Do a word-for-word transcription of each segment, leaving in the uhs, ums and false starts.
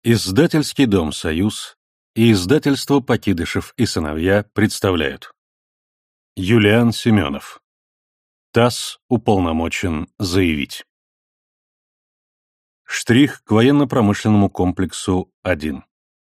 Издательский дом «Союз» и издательство «Покидышев и сыновья» представляют. Юлиан Семенов. ТАСС уполномочен заявить. Штрих к военно-промышленному комплексу один.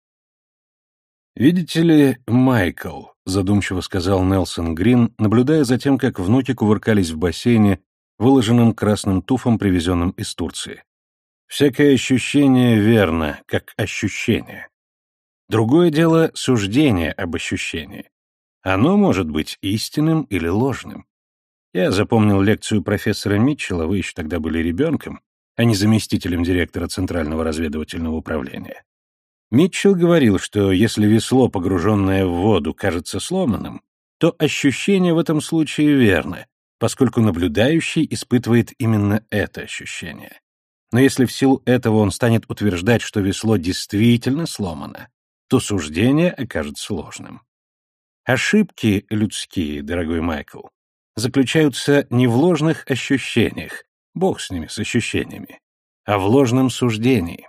«Видите ли, Майкл», — задумчиво сказал Нельсон Грин, наблюдая за тем, как внуки кувыркались в бассейне, выложенном красным туфом, привезенным из Турции. «Всякое ощущение верно, как ощущение. Другое дело — суждение об ощущении. Оно может быть истинным или ложным. Я запомнил лекцию профессора Митчелла, вы еще тогда были ребенком, а не заместителем директора Центрального разведывательного управления. Митчелл говорил, что если весло, погруженное в воду, кажется сломанным, то ощущение в этом случае верно, поскольку наблюдающий испытывает именно это ощущение. Но если в силу этого он станет утверждать, что весло действительно сломано, то суждение окажется ложным. Ошибки людские, дорогой Майкл, заключаются не в ложных ощущениях, бог с ними, с ощущениями, а в ложном суждении.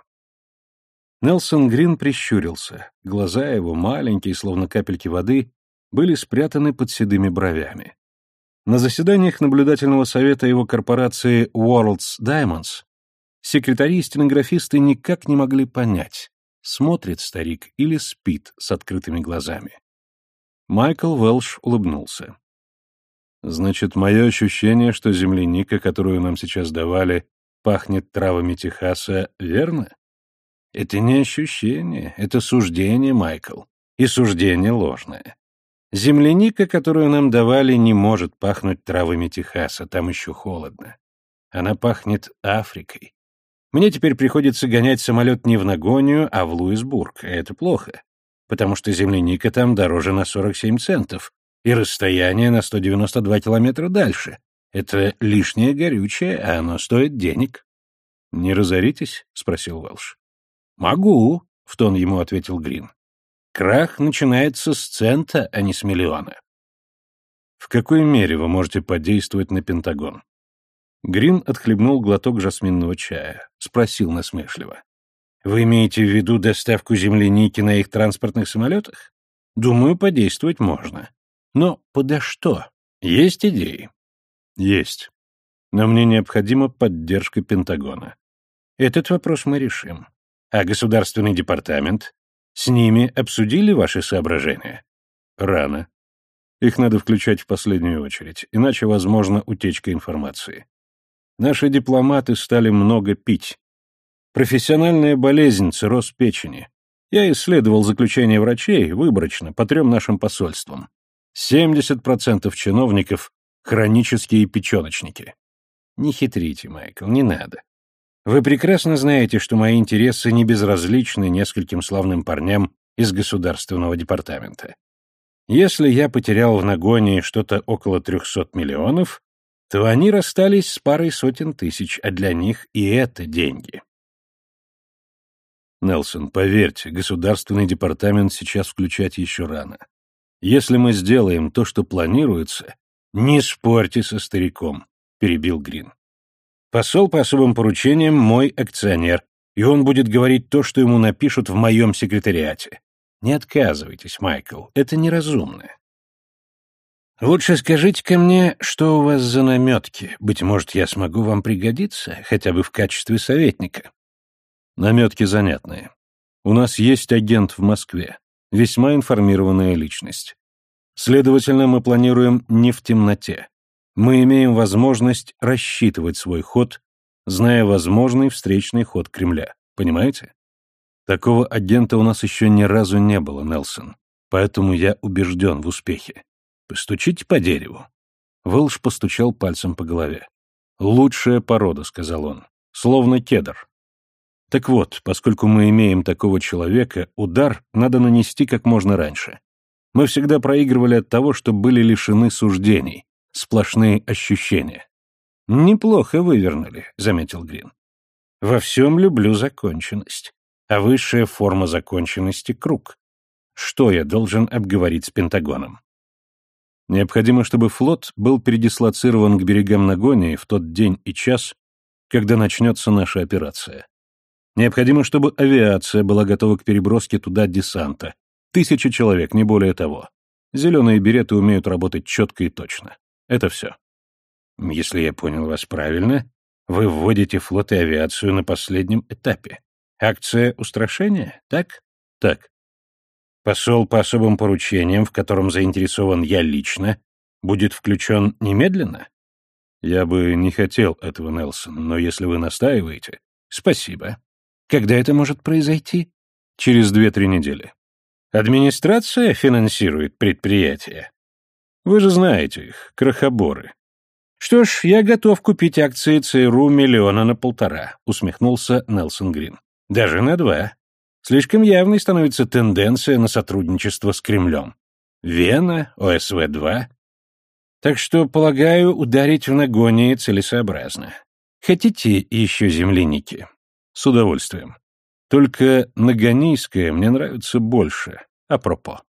Нельсон Грин прищурился, глаза его, маленькие, словно капельки воды, были спрятаны под седыми бровями. На заседаниях наблюдательного совета его корпорации World's Diamonds секретари и стенографисты никак не могли понять, смотрит старик или спит с открытыми глазами. Майкл Уэлш улыбнулся. «Значит, мое ощущение, что земляника, которую нам сейчас давали, пахнет травами Техаса, верно? Это не ощущение, это суждение, Майкл, и суждение ложное. Земляника, которую нам давали, не может пахнуть травами Техаса, там еще холодно. Она пахнет Африкой. Мне теперь приходится гонять самолет не в Нагонию, а в Луисбург, и это плохо, потому что земляника там дороже на сорок семь центов, и расстояние на сто девяносто два километра дальше. Это лишнее горючее, а оно стоит денег». «Не разоритесь?» — спросил Уэлш. «Могу», — в тон ему ответил Грин. «Крах начинается с цента, а не с миллиона». «В какой мере вы можете подействовать на Пентагон?» Грин отхлебнул глоток жасминного чая, спросил насмешливо. «Вы имеете в виду доставку земляники на их транспортных самолетах? Думаю, подействовать можно. Но подо что? Есть идеи?» «Есть. Но мне необходима поддержка Пентагона». «Этот вопрос мы решим. А Государственный департамент? С ними обсудили ваши соображения?» «Рано. Их надо включать в последнюю очередь, иначе возможна утечка информации. Наши дипломаты стали много пить. Профессиональная болезнь, цирроз печени. Я исследовал заключения врачей выборочно по трем нашим посольствам. семьдесят процентов чиновников — хронические печеночники. Не хитрите, Майкл, не надо. Вы прекрасно знаете, что мои интересы не безразличны нескольким славным парням из Государственного департамента. Если я потерял в Нагонии что-то около трехсот миллионов, то они расстались с парой сотен тысяч, а для них и это деньги. Нельсон, поверьте, Государственный департамент сейчас включать еще рано. Если мы сделаем то, что планируется, не спорьте со стариком, перебил Грин. Посол по особым поручениям мой акционер, и он будет говорить то, что ему напишут в моем секретариате. Не отказывайтесь, Майкл, это неразумно. Лучше скажите-ка мне, что у вас за наметки. Быть может, я смогу вам пригодиться, хотя бы в качестве советника. Наметки занятные. У нас есть агент в Москве, весьма информированная личность. Следовательно, мы планируем не в темноте. Мы имеем возможность рассчитывать свой ход, зная возможный встречный ход Кремля. Понимаете? Такого агента у нас еще ни разу не было, Нельсон, поэтому я убежден в успехе. Постучите по дереву. Уэлш постучал пальцем по голове. «Лучшая порода», — сказал он, — «словно кедр». Так вот, поскольку мы имеем такого человека, удар надо нанести как можно раньше. Мы всегда проигрывали от того, что были лишены суждений, сплошные ощущения. «Неплохо вывернули», — заметил Грин. «Во всем люблю законченность, а высшая форма законченности — круг. Что я должен обговорить с Пентагоном?» Необходимо, чтобы флот был передислоцирован к берегам Нагонии в тот день и час, когда начнется наша операция. Необходимо, чтобы авиация была готова к переброске туда десанта. Тысяча человек, не более того. Зеленые береты умеют работать четко и точно. Это все. Если я понял вас правильно, вы вводите флот и авиацию на последнем этапе. Акция устрашения, так? Так. Посол по особым поручениям, в котором заинтересован я лично, будет включен немедленно? Я бы не хотел этого, Нельсон, но если вы настаиваете... Спасибо. Когда это может произойти? Через две-три недели. Администрация финансирует предприятие. Вы же знаете их, крохоборы. Что ж, я готов купить акции ЦРУ миллиона на полтора, усмехнулся Нельсон Грин. Даже на два. Слишком явной становится тенденция на сотрудничество с Кремлем. Вена, О С В два. Так что, полагаю, ударить в Нагонии целесообразно. Хотите еще земляники? С удовольствием. Только нагонийское мне нравится больше. Апропо.